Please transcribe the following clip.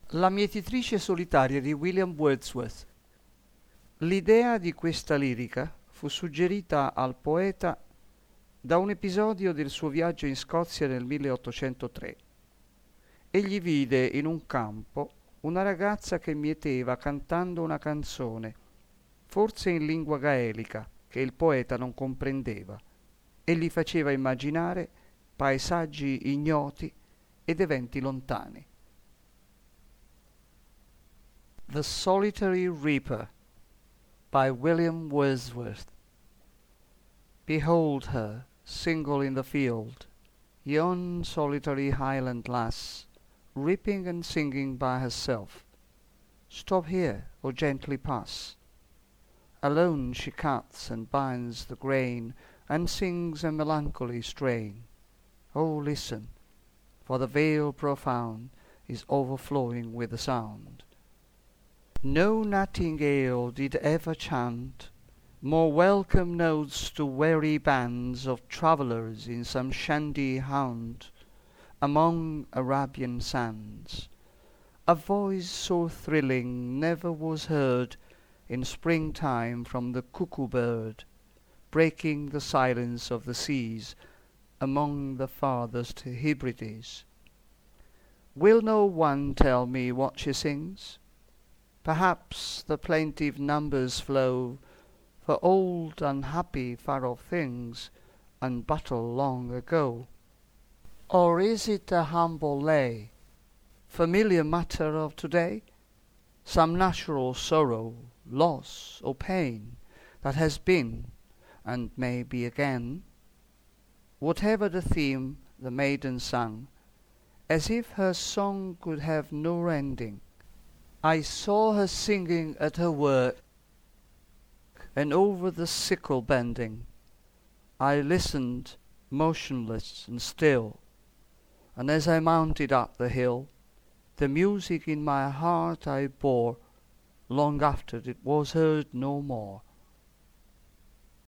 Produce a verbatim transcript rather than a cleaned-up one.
La mietitrice solitaria di William Wordsworth. L'idea di questa lirica fu suggerita al poeta da un episodio del suo viaggio in Scozia nel milleottocentotre. Egli vide in un campo una ragazza che mieteva cantando una canzone, forse in lingua gaelica, che il poeta non comprendeva, e gli faceva immaginare paesaggi ignoti ed eventi lontani. The Solitary Reaper by William Wordsworth. Behold her, single in the field, yon solitary Highland lass, reaping and singing by herself. Stop here, or gently pass. Alone she cuts and binds the grain, and sings a melancholy strain. Oh, listen, for the vale profound is overflowing with the sound. No nightingale did ever chant more welcome notes to weary bands of travellers in some shanty haunt among Arabian sands. A voice so thrilling never was heard in springtime from the cuckoo bird, breaking the silence of the seas among the farthest Hebrides. Will no one tell me what she sings? Perhaps the plaintive numbers flow for old unhappy far-off things and battle long ago. Or is it a humble lay, familiar matter of today? Some natural sorrow, loss, or pain that has been and may be again? Whatever the theme the maiden sang, as if her song could have no ending, I saw her singing at her work, and over the sickle bending. I listened, motionless and still, and as I mounted up the hill, the music in my heart I bore, long after it was heard no more.